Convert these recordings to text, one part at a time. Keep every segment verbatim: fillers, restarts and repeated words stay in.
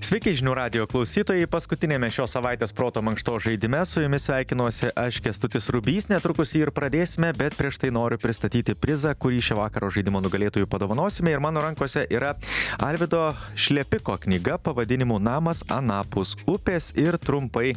Sveiki žinių radijo klausytojai, paskutinėme šios savaitės proto mankšto žaidime su jumis sveikinuosi aš Kęstutis Rubys, netrukus jį ir pradėsime, bet prieš tai noriu pristatyti prizą, kurį šio vakaro žaidimo nugalėtojų padovanosime ir mano rankose yra Alvydo Šlepiko knyga pavadinimu Namas anapus upės ir trumpai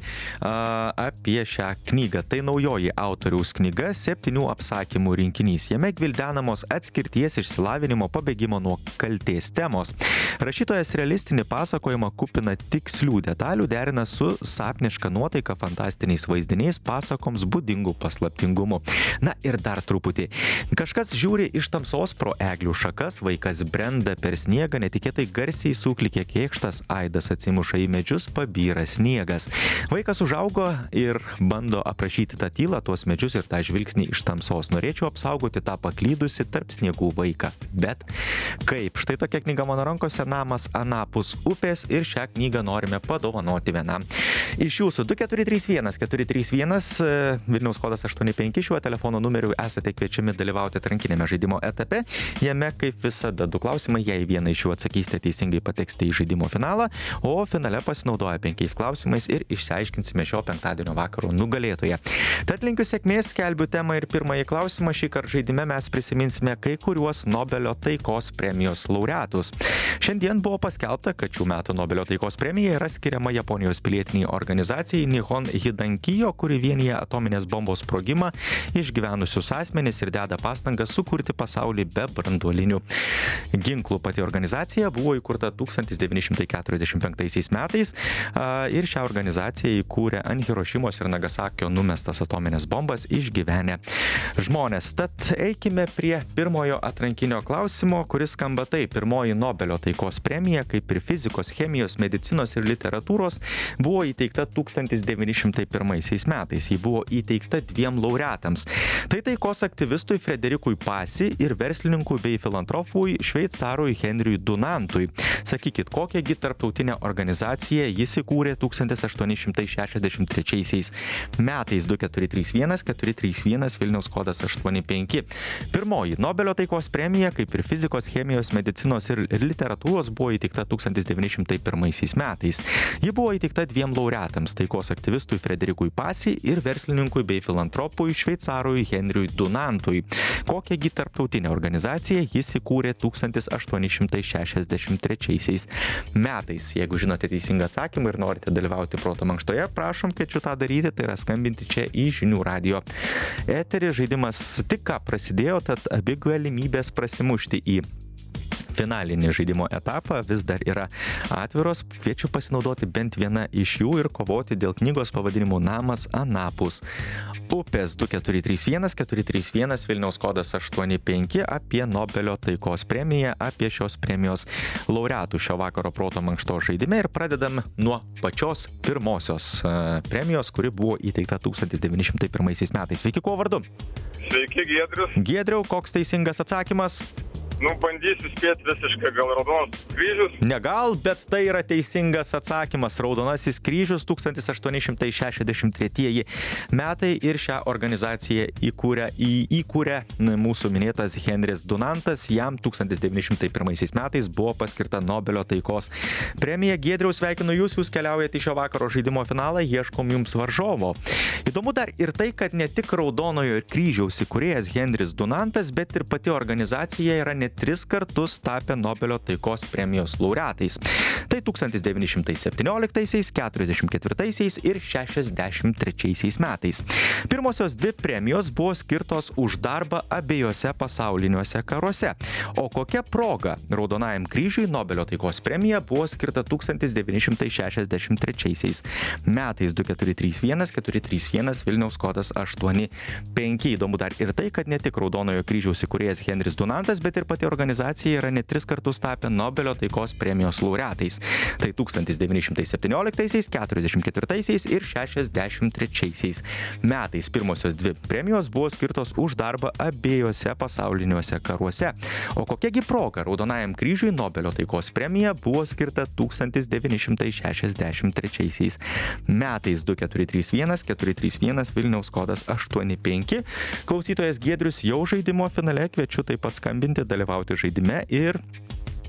a, apie šią knygą. Tai naujoji autoriaus knyga, septynių apsakymų rinkinys. Jame gvildenamos atskirties, išsilavinimo, pabėgimo nuo kaltės temos. Rašytojas realistinį pasakojimą kupina tikslių detalių, derina su sapniška nuotaika, fantastiniais vaizdiniais, pasakoms būdingų paslaptingumu. Na ir dar truputį. Kažkas žiūri iš tamsos pro eglių šakas, vaikas brenda per sniegą, netikėtai garsiai suklikė kėkštas, aidas atsimuša į medžius, pabyra sniegas. Vaikas užaugo ir bando aprašyti tą tylą, tuos medžius ir tą žvilgsnį iš tamsos. Norėčiau apsaugoti tą paklydusi tarp sniegų vaiką. Bet kaip? Štai tokia knyga mano rankose, Namas anapus upės, ir šią knygą norime padovanoti vienam iš jūsų. Du keturi trys vienas keturi trys vienas, Vilniaus kodas aštuoni penki, šiuo telefono numeriu esate kviečiami dalyvauti atrankinėme žaidimo etape. Jame, kaip visada, du klausimai, jei vieną iš jų atsakysite teisingai, pateksite į žaidimo finalą, o finale pasinaudoja penkiais klausimais ir išsiaiškinsime šio penktadienio vakaro nugalėtoją. Tad linkiu sėkmės, skelbiu temą ir pirmąjį klausimą. Šį kartą žaidime mes prisiminsime kai kuriuos Nobelio taikos premijos laureatus. Šiandien buvo paskelbta, kad šių metų Nobelio taikos premija yra skiriama Japonijos pilietiniai organizacijai Nihon Hidankijo, kuri vienyje atominės bombos sprogimą, išgyvenusius asmenis ir deda pastangas sukurti pasaulį be branduolinių ginklų. Pati organizacija buvo įkurta tūkstantis devyni šimtai keturiasdešimt penktaisiais metais ir šią organizaciją įkūrė ant Hirošimos ir Nagasakio numestas atominės bombas išgyvenę žmonės. Tad eikime prie pirmojo atrankinio klausimo, kuris skamba taip. Pirmoji Nobelio taikos premija, kaip ir fizikos, chemijos, medicinos ir literatūros, buvo įteikta tūkstantis devyni šimtai pirmaisiais metais. Ji buvo įteikta dviem laureatams. Tai taikos aktyvistui Frederikui Pasi ir verslininkui bei filantropui šveicarui Henriui Dunantui. Sakykit, kokiagi tarptautinę organizaciją jis įkūrė tūkstantis aštuoni šimtai šešiasdešimt trečiaisiais metais. Du keturi trys vienas keturi trys vienas, Vilniaus kodas aštuoni penki. Pirmoji Nobelio taikos premija, kaip ir fizikos, chemijos, medicinos ir literatūros, buvo įteikta tūkstantis devyni šimtai pirmaisiais metais. Ji buvo įteikta dviem laureatams, taikos aktyvistui Frederikui Pasi ir verslininkui bei filantropui šveicarui Henriui Dunantui. Kokiagi tarptautinę organizaciją jis įkūrė tūkstantis aštuoni šimtai šešiasdešimt trečiaisiais metais. Jeigu žinote teisingą atsakymą ir norite dalyvauti proto mankštoje, prašom, kviečiu tą daryti, tai yra skambinti čia į žinių radijo eterį. Žaidimas tik ką prasidėjo, tad abi galimybės prasimušti į finalinį žaidimo etapą vis dar yra atviros. Kviečiu pasinaudoti bent vieną iš jų ir kovoti dėl knygos pavadinimu Namas anapus upės. Du keturi trys vienas keturi trys vienas, Vilniaus kodas aštuoni penki, apie Nobelio taikos premiją, apie šios premijos laureatų šio vakaro proto mankšto žaidime ir pradedam nuo pačios pirmosios uh, premijos, kuri buvo įteikta tūkstantis devyni šimtai pirmaisiais metais. Sveiki, kuo vardu? Sveiki, Giedrius. Giedriau, koks teisingas atsakymas? Nu, bandysiu spėti visiškai, gal Raudonasis kryžius. Ne gal, bet tai yra teisingas atsakymas. Raudonasis kryžius, tūkstantis aštuoni šimtai šešiasdešimt tretieji metai, ir šią organizaciją įkūrė, į, įkūrė mūsų minėtas Henris Dunantas. Jam tūkstantis devyni šimtai pirmaisiais metais buvo paskirta Nobelio taikos premija. Giedriau, sveikinu jūs, jūs keliaujate į šio vakaro žaidimo finalą, ieškom jums varžovo. Įdomu dar ir tai, kad ne tik Raudonojo kryžiaus įkūrėjas Henris Dunantas, bet ir pati organizacija yra ne tris kartus tapę Nobelio taikos premijos laureatais. Tai tūkstantis devyni šimtai septynioliktaisiais, keturiasdešimt ketvirtaisiais ir šešiasdešimt trečiaisiais metais. Pirmosios dvi premijos buvo skirtos už darbą abiejose pasauliniuose karuose. O kokia proga Raudonajam kryžiui Nobelio taikos premija buvo skirta tūkstantis devyni šimtai šešiasdešimt trečiaisiais metais. Du keturi trys vienas keturi trys vienas, Vilniaus kodas aštuoni penki. Įdomu dar ir tai, kad ne tik Raudonojo kryžiaus įkūrėjas Henris Dunantas, bet ir pati organizacija yra net tris kartus tapę Nobelio taikos premijos laureatais. Tai tūkstantis devyni šimtai septynioliktaisiais, keturiasdešimt ketvirtaisiais ir šešiasdešimt trečiaisiais metais. Pirmosios dvi premijos buvo skirtos už darbą abiejose pasauliniuose karuose. O kokiagi proga Raudonajam kryžiui Nobelio taikos premija buvo skirta tūkstantis devyni šimtai šešiasdešimt trečiaisiais metais. Du keturi trys vienas keturi trys vienas, Vilniaus kodas aštuoni penki. Klausytojas Giedrius jau žaidimo finale, kviečiu taip pat skambinti, dalyvauti žaidime ir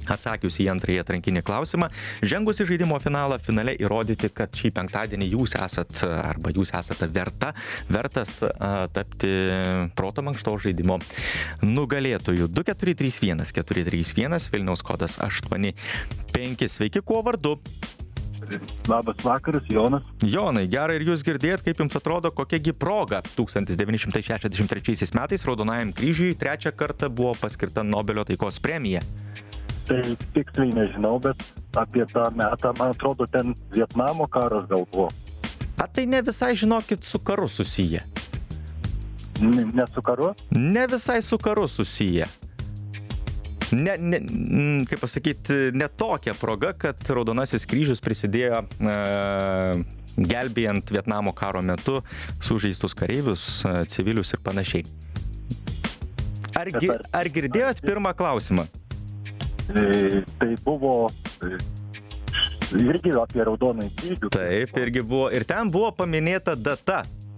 atsakius į antrąjį atrankinį klausimą, žengus į žaidimo finalą, finale įrodyti, kad šį penktadienį jūs esat arba jūs esate verta, vertas a, tapti proto mankštos žaidimo nugalėtojų. du keturi trys vienas keturi trys vienas, Vilniaus kodas aštuoni penki. Sveiki, kuo vardu? Labas vakaras, Jonas. Jonai, gerai ir jūs girdėt, kaip jums atrodo, kokiagi proga tūkstantis devyni šimtai šešiasdešimt trečiaisiais metais Raudonajam kryžiui trečią kartą buvo paskirta Nobelio taikos premija. Tai tiksliai nežinau, bet apie tą metą, man atrodo, ten Vietnamo karas gal buvo. A tai ne visai, žinokit, su karu susiję. Ne, ne su karu? Ne visai su karu susiję. Ne, ne, kaip pasakyti, ne tokia proga, kad Raudonasis kryžius prisidėjo e, gelbėjant Vietnamo karo metu sužeistus kareivius, civilius ir panašiai. Ar, ar girdėjot pirmą klausimą? E, tai buvo e, irgi apie Raudoną kryžių. Taip, irgi buvo. Ir ten buvo paminėta data.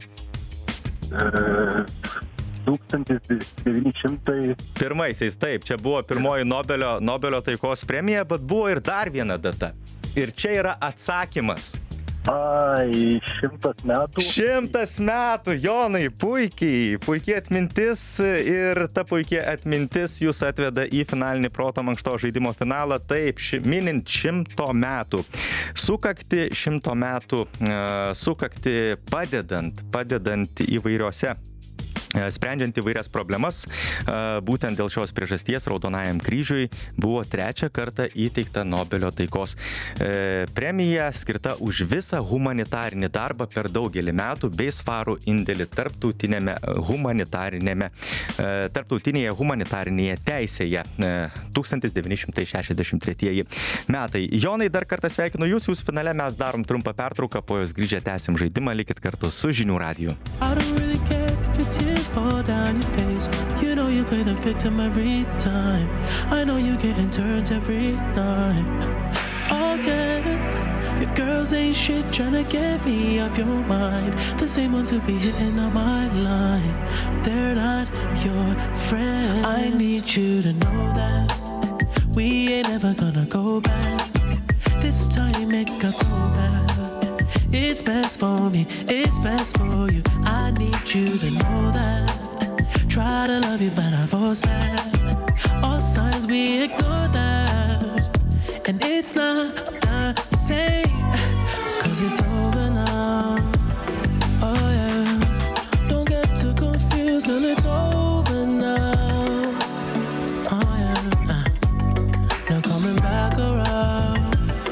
E, tūkstantis devyni šimtai Pirmaisiais, taip, čia buvo pirmoji Nobelio, Nobelio taikos premija, bet buvo ir dar viena data. Ir čia yra atsakymas. Ai, šimtas metų. Šimtas metų, Jonai, puikiai, puikiai atmintis ir ta puikiai atmintis jūs atveda į finalinį proto mankštos žaidimo finalą. Taip, ši, minint šimto metų. Sukakti šimto metų, uh, sukakti padedant, padedant įvairiose sprendžiant įvairias problemas, būtent dėl šios priežasties Raudonajam kryžiui buvo trečią kartą įteikta Nobelio taikos premija, skirta už visą humanitarinį darbą per daugelį metų bei svarų indėlį tarptautinėme humanitarinėme, tarptautinėje humanitarinėje teisėje. tūkstantis devyni šimtai šešiasdešimt tretieji metai. Jonai, dar kartą sveikinu jūs, jūs finale mes darom trumpą pertrauką, po jos grįžę tęsim žaidimą, likit kartu su Žinių radiju. Your tears fall down your face. You know you play the victim every time. I know you getting turns every night. Again, your girls ain't shit tryna get me off your mind. The same ones who be hitting on my line. They're not your friend. I need you to know that we ain't ever gonna go back. This time it got so bad. It's best for me, it's best for you. I need you to know that. Try to love you, but I force that. All signs we ignore that. And it's not the same, cause it's over now. Oh yeah, don't get too confused, girl, it's over now. Oh yeah, uh, no coming back around.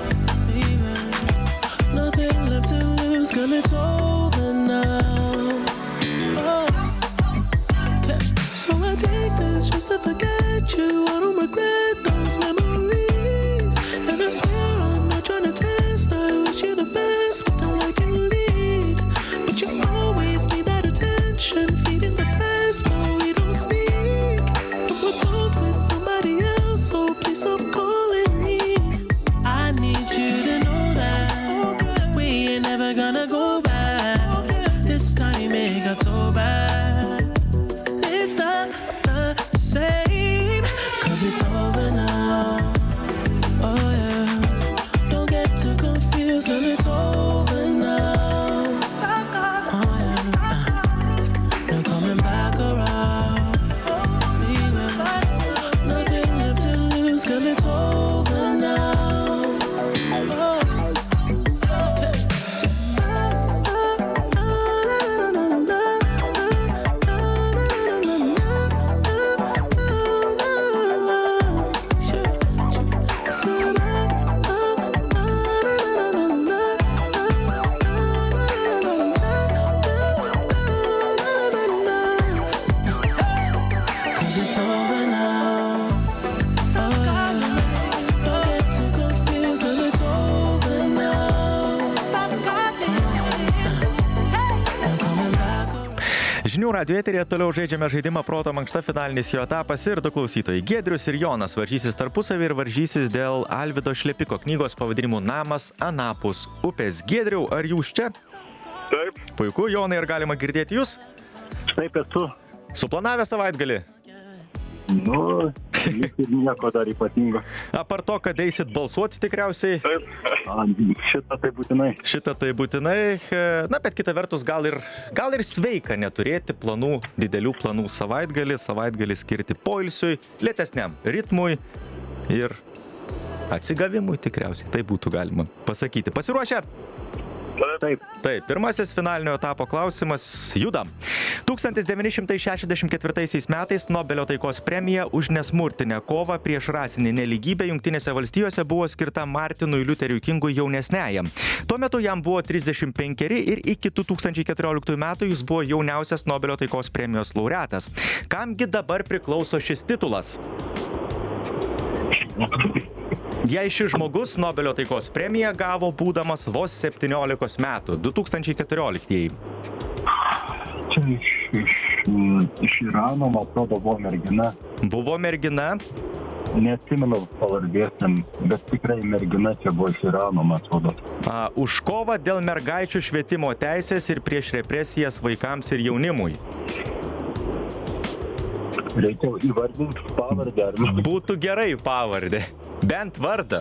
Girl, it's over now. Oh. Yeah. So I take this just to forget you. I don't regret those memories. And I swear I'm not trying to test. I wish you the best, but all I can lead. But you always need that attention, feeding the press while we don't speak. But we're both with somebody else, so please stop calling me. I need you to know that we ain't never gonna go back. This time it got so bad. It's not the same, cause it's over now. Oh yeah, don't get too confused, and it's over now. Oh yeah, no coming back around. Nothing left to lose, cause it's over now. Oh. Žinių radijo eteryje toliau žaidžiame žaidimą Proto mankšta, finalinis jo etapas ir du klausytojai. Giedrius ir Jonas varžysis tarpusavį ir varžysis dėl Alvydo Šlepiko knygos pavadinimu Namas anapus upės. Giedriau, ar jūs čia? Taip. Puiku, Jonai, ar galima girdėti jūs? Taip esu. Suplanavę savaitgalį? Nu, Ir nieko dar ypatingo. Apart to, kad eisit balsuoti tikriausiai. Taip. A, šitą tai būtinai. Šitą tai būtinai. Na, bet kita vertus, gal ir, gal ir sveika neturėti planų, didelių planų savaitgalį, savaitgalį skirti poilsiui, lėtesniam ritmui ir atsigavimui tikriausiai. Tai būtų galima pasakyti. Pasiruošę? Taip. Taip, pirmasis finalinio etapo klausimas. Judam. tūkstantis devyni šimtai šešiasdešimt ketvirtaisiais metais Nobelio taikos premija už nesmurtinę kovą prieš rasinį nelygybę Jungtinėse valstijose buvo skirta Martinui Liuteriui Kingui jaunesniajam. Tuo metu jam buvo trisdešimt penkeri ir iki du tūkstančiai keturioliktųjų metų jis buvo jauniausias Nobelio taikos premijos laureatas. Kamgi dabar priklauso šis titulas? Jei šis žmogus Nobelio taikos premiją gavo būdamas vos septyniolikos metų, du tūkstančiai keturioliktieji. Čia iš, iš, iš Irano, man atrodo, buvo mergina. Buvo mergina. Neatsimenu pavardės, bet tikrai mergina čia buvo iš Irano, man atrodo. A, už kovą dėl mergaičių švietimo teisės ir prieš represijas vaikams ir jaunimui. Reikia įvardinti pavardę, ar ne? Būtų gerai pavardė. Bent vardą.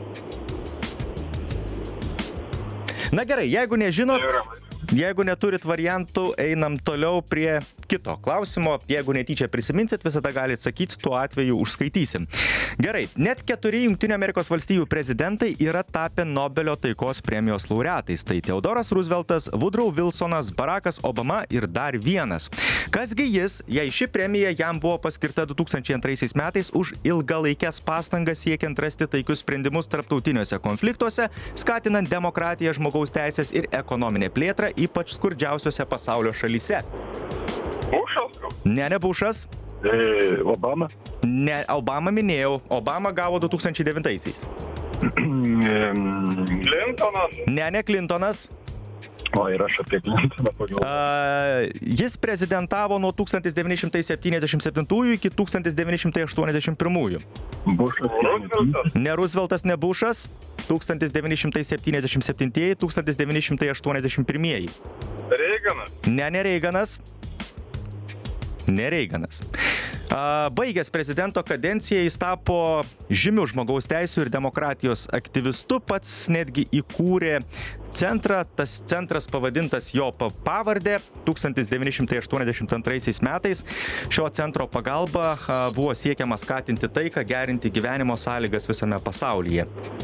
Na gerai, jeigu nežinot, jeigu neturit variantų, einam toliau prie kito klausimo. Jeigu netyčia prisiminsit, visada galite sakyti, tuo atveju užskaitysim. Gerai, net keturi Jungtinių Amerikos valstijų prezidentai yra tapę Nobelio taikos premijos laureatais. Tai Theodoras Rooseveltas, Woodrow Wilsonas, Barackas Obama ir dar vienas. Kasgi jis, jei ši premija jam buvo paskirta du tūkstančiai antraisiais metais už ilgalaikes pastangas siekiant rasti taikius sprendimus tarptautiniuose konfliktuose, skatinant demokratiją, žmogaus teisės ir ekonominę plėtrą, ypač skurdžiausiose pasaulio šalyse. Bušas? Ne, ne Bušas. E, Obama? Ne, Obama minėjau. Obama gavo du tūkstančiai devintaisiais. Clintonas? Ne, ne Clintonas. O, ir aš apie Clintoną pagalvojau. Uh, jis prezidentavo nuo tūkstantis devyni šimtai septyniasdešimt septintųjų iki tūkstantis devyni šimtai aštuoniasdešimt pirmųjų. Bušas. Rooseveltas? Ne Rooseveltas, ne Bušas. tūkstantis devyni šimtai septyniasdešimt septintieji, tūkstantis devyni šimtai aštuoniasdešimt pirmieji. Reiganas? Ne, ne Reiganas. Ne Reiganas. Baigęs prezidento kadenciją jis tapo žymiu žmogaus teisų ir demokratijos aktyvistu, pats netgi įkūrė centrą, tas centras pavadintas jo pavardė. tūkstantis devyni šimtai aštuoniasdešimt antraisiais metais šio centro pagalba buvo siekiama skatinti taiką, gerinti gyvenimo sąlygas visame pasaulyje.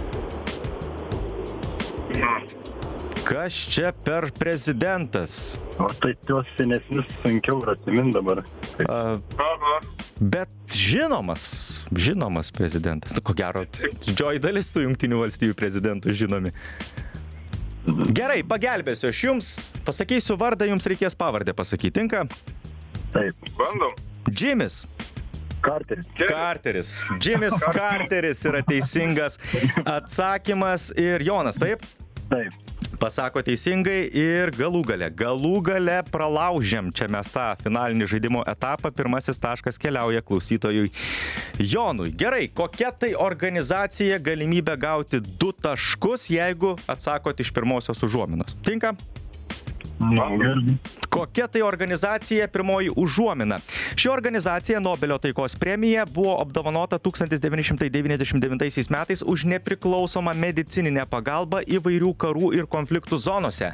Kas čia per prezidentas? O tai tuos senesnius sunkiau ir atsimint dabar. A, bet žinomas, žinomas prezidentas. Ko gero, didžioji dalis tų Jungtinių valstijų prezidentų žinomi. Gerai, pagelbėsiu aš jums, pasakysiu vardą, jums reikės pavardę pasakyti. Tinka? Taip. Bandom. Jimis. Carteris. Carteris. Jimis Carteris yra teisingas atsakymas. Ir Jonas, taip? Taip. Pasako teisingai ir galų gale. Galų gale pralaužėm čia mes tą finalinį žaidimo etapą. Pirmasis taškas keliauja klausytojui Jonui. Gerai, kokia tai organizacija galimybė gauti du taškus, jeigu atsakot iš pirmosios užuominos? Tinka? Kokia tai organizacija? Pirmoji užuomina. Ši organizacija Nobelio taikos premija buvo apdovanota tūkstantis devyni šimtai devyniasdešimt devintaisiais metais už nepriklausomą medicininę pagalbą įvairių karų ir konfliktų zonose.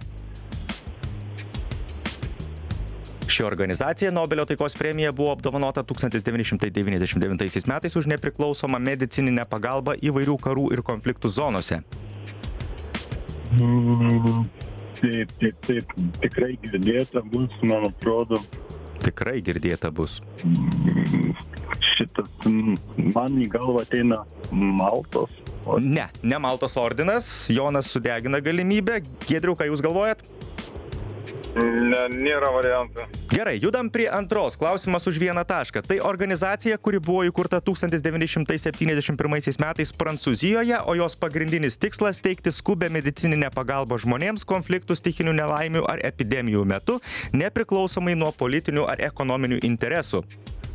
Ši organizacija Nobelio taikos premija buvo apdovanota tūkstantis devyni šimtai devyniasdešimt devintaisiais metais už nepriklausomą medicininę pagalbą įvairių karų ir konfliktų zonose. Mm. Taip, taip, taip, tikrai girdėta bus, man atrodo. Tikrai girdėta bus. Šitas, man į galvą ateina Maltos. Ne, ne Maltos ordinas. Jonas sudegina galimybę. Giedriau, ką jūs galvojat? Ne, nėra variantų. Gerai, judam prie antros. Klausimas už vieną tašką. Tai organizacija, kuri buvo įkurta tūkstantis devyni šimtai septyniasdešimt pirmaisiais metais Prancūzijoje, o jos pagrindinis tikslas teikti skubę medicininę pagalbą žmonėms konfliktų, stichinių nelaimių ar epidemijų metu, nepriklausomai nuo politinių ar ekonominių interesų.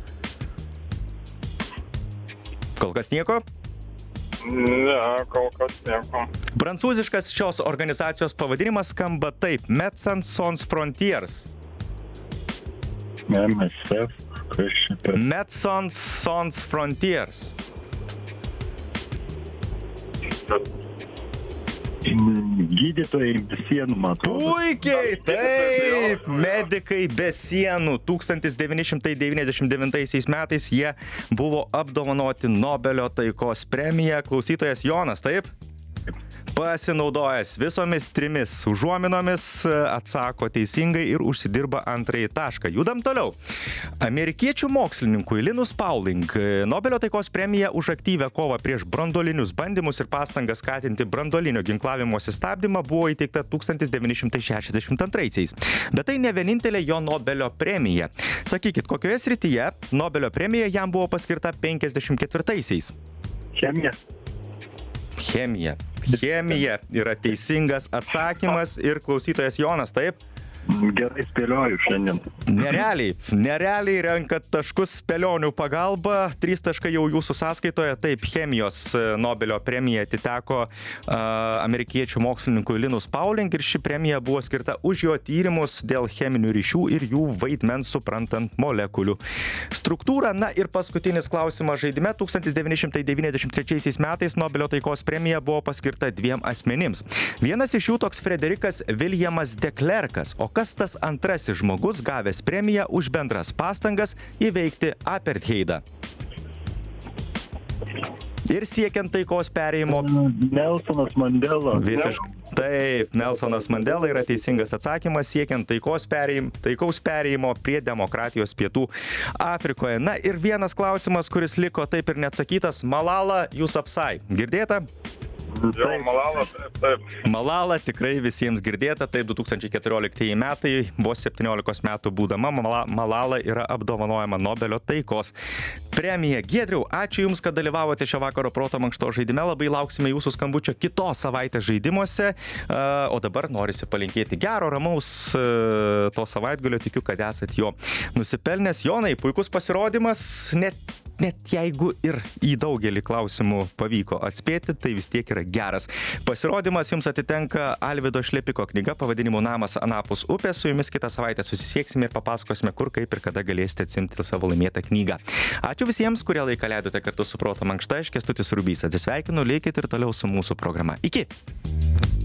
Kol kas nieko? Ne, kol kas nieko. Prancūziškas šios organizacijos pavadinimas skamba taip: Médecins Sans Frontières. M S F. Kas šitą? Médecins Sans Frontières. Gydytojai be sienų, matau. Puikiai, taip, medikai be sienų. tūkstantis devyni šimtai devyniasdešimt devintaisiais metais jie buvo apdovanoti Nobelio taikos premiją. Klausytojas Jonas, taip? Pasinaudojęs visomis trimis užuominomis, atsako teisingai ir užsidirba antrąjį tašką. Judam toliau. Amerikiečių mokslininkui Linus Pauling Nobelio taikos premija už aktyvę kovą prieš branduolinius bandymus ir pastangas skatinti branduolinio ginklavimosi stabdymą buvo įteikta tūkstantis devyni šimtai šešiasdešimt antraisiais. Bet tai ne vienintelė jo Nobelio premija. Sakykit, kokioje srityje Nobelio premija jam buvo paskirta penkiasdešimt ketvirtaisiais? Chemija. Chemija. Chemija yra teisingas atsakymas ir klausytojas Jonas, taip? Gerai spėlioju šiandien. Nerealiai, nerealiai renkat taškus spėlionių pagalba. Trys taškai jau jūsų sąskaitoje. Taip, chemijos Nobelio premija atiteko uh, amerikiečių mokslininkui Linus Pauling ir ši premija buvo skirta už jo tyrimus dėl cheminių ryšių ir jų vaidmens suprantant molekulių struktūrą. Na ir paskutinis klausimas žaidime. tūkstantis devyni šimtai devyniasdešimt trečiaisiais metais Nobelio taikos premija buvo paskirta dviem asmenims. Vienas iš jų toks Frederikas Williamas de Klerkas, o kas tas antrasis žmogus gavęs premiją už bendras pastangas įveikti apartheidą ir siekiant taikos perėjimo? Nelsonas Mandela. Visiškai. Taip, Nelsonas Mandela yra teisingas atsakymas siekiant taikos perėjimo, taikaus perėjimo prie demokratijos Pietų Afrikoje. Na ir vienas klausimas, kuris liko taip ir neatsakytas. Malala Yousafzai. Girdėta? Jo, Malala, taip, taip. Malala tikrai visiems girdėta, taip du tūkstančiai keturioliktieji metai, vos septyniolikos metų būdama, Malala yra apdovanojama Nobelio taikos premija. Giedriau, ačiū Jums, kad dalyvavote šio vakaro proto mankšto žaidime, labai lauksime Jūsų skambučio kitos savaitės žaidimuose, o dabar norisi palinkėti gero, ramaus to savaitgalio, tikiu, kad esat jo nusipelnęs. Jonai, puikus pasirodymas, net Net jeigu ir į daugelį klausimų pavyko atspėti, tai vis tiek yra geras pasirodymas. Jums atitenka Alvydo Šlepiko knyga pavadinimu Namas anapus upės. Su Jumis kitą savaitę susisieksime ir papasakosime, kur, kaip ir kada galėsite atsimti savo laimėtą knygą. Ačiū visiems, kurie laiką leidote kartu su Proto mankšta. Aš Kęstutis Rubys atsisveikinu, likit ir toliau su mūsų programa. Iki!